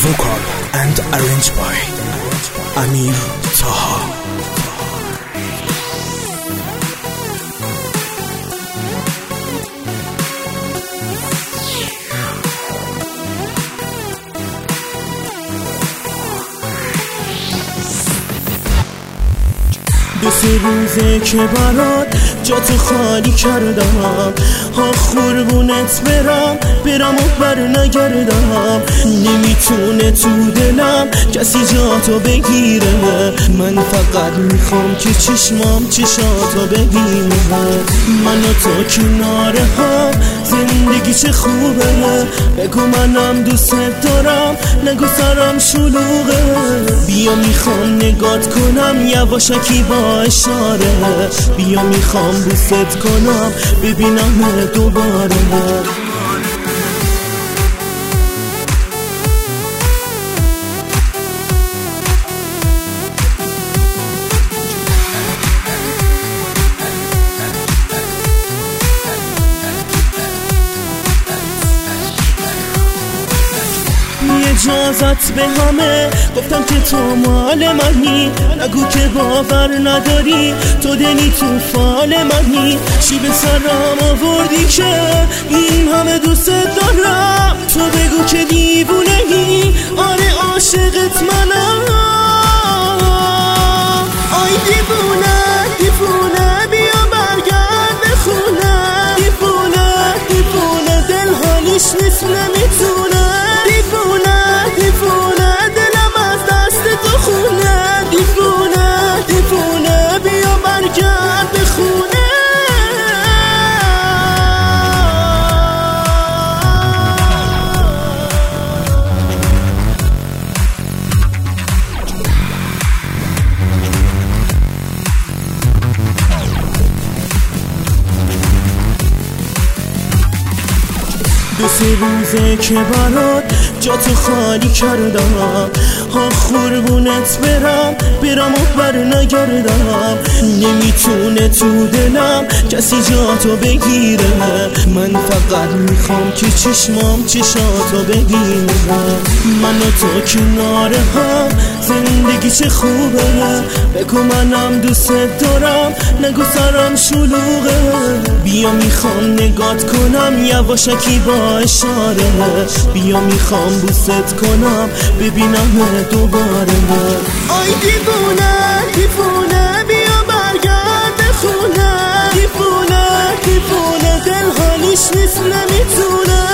Vocal and arranged by Amir Taha. دو سه روزه که برات جاتو خالی کردم، قربونت برم و بر نگردم. نمیتونه تو دلم کسی جاتو بگیره، من فقط میخوام که چشمام چشاتو ببینه. من و تو کنار هم زندگی چه خوبه، بگو منم دوست دارم نگو سرم شلوغه. بیا میخوام نگات کنم یواشکی با اشاره، بیا میخوام بوست کنم ببینم دوباره. اجازت به همه گفتم که تو مال منی، نگو که باور نداری تو دلی تو فال منی. چی به سرم آوردی که این همه دوست دارم، تو بگو که دیوونه ای، آره عاشقت منم. آی دیوونه دیوونه بیا برگرد به خونه، دیوونه دیوونه دل حالیش نیست نمیتونه، دیوونه دلم از دست تو خونه، دیوونه دیوونه بیا برگرد به خونه. دو سه روزه که برات جاتو خالی کردم، قربونت برم و بر نگردم. نمیتونه تو دلم کسی جاتو بگیره، من فقط میخوام که چشمام چشاتو ببینه. من و تو کنار هم زندگی چه خوبه، بگو منم دوست دارم نگو سرم شلوغه. بیا میخوام نگات کنم یواشکی با اشاره، بیا میخوام بوست کنم ببینم دوباره. آی دیوونه دیوونه بیا برگرد به خونه، دیوونه دیوونه دل حالیش نیست نمیتونه،